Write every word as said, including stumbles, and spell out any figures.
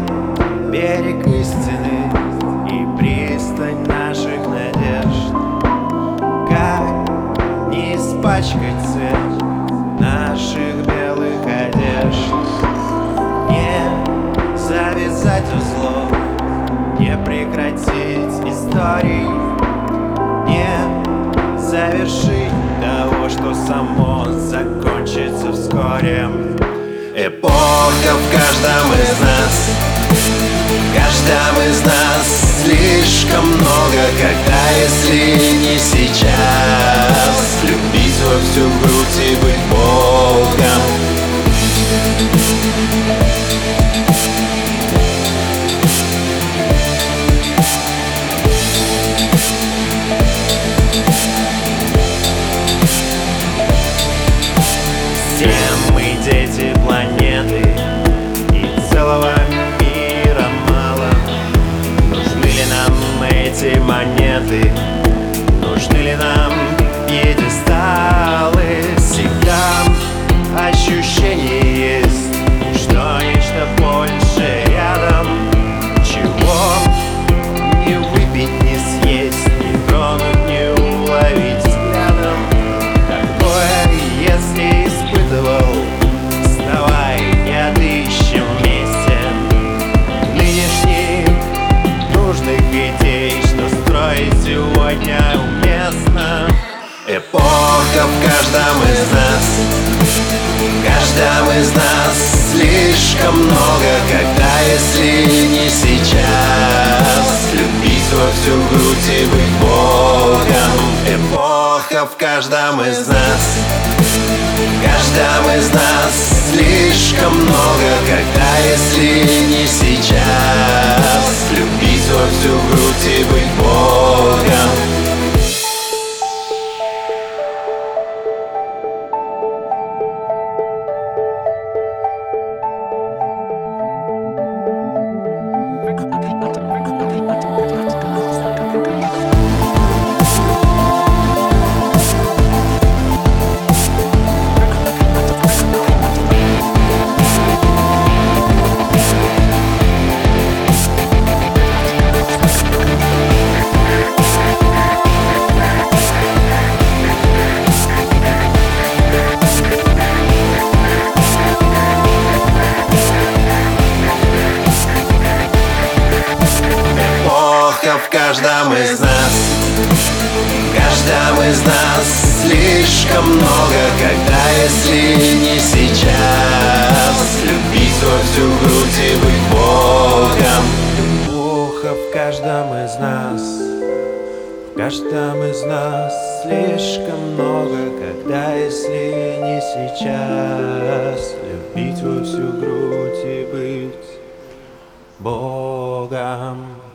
берег истины и пристань наших надежд. Как не испачкать цвет наших белых одежд, не завязать узлов, не прекратить историй, не завершить того, что само закончится вскоре. Эпоха в каждом из нас, в каждом из нас слишком много, когда, если не сейчас, любить во всю грудь и быть Богом. Все мы дети планеты, и целого мира мало. Нужны ли нам эти монеты? Нужны ли нам пьедесталы? Всегда ощущение есть, что нечто больше рядом. Чего не выпить, не съесть, не тронуть, не уловить взглядом. Такое, если испытывал, вставай и отыщем вместе нынешних нужных идей, что строить сегодня уместно. Эпоха в каждом из нас, в каждом из нас слишком много, когда, если не сейчас, любить во всю грудь и быть Богом. Эпоха в каждом из нас, в каждом из нас слишком много, когда, если не сейчас, любить во всю грудь и быть Богом. В каждом из нас, в каждом из нас слишком много, когда, если не сейчас, любить во всю грудь и быть Богом. Эпоха в каждом из нас, в каждом из нас слишком много, когда, если не сейчас, любить во всю грудь и быть Богом.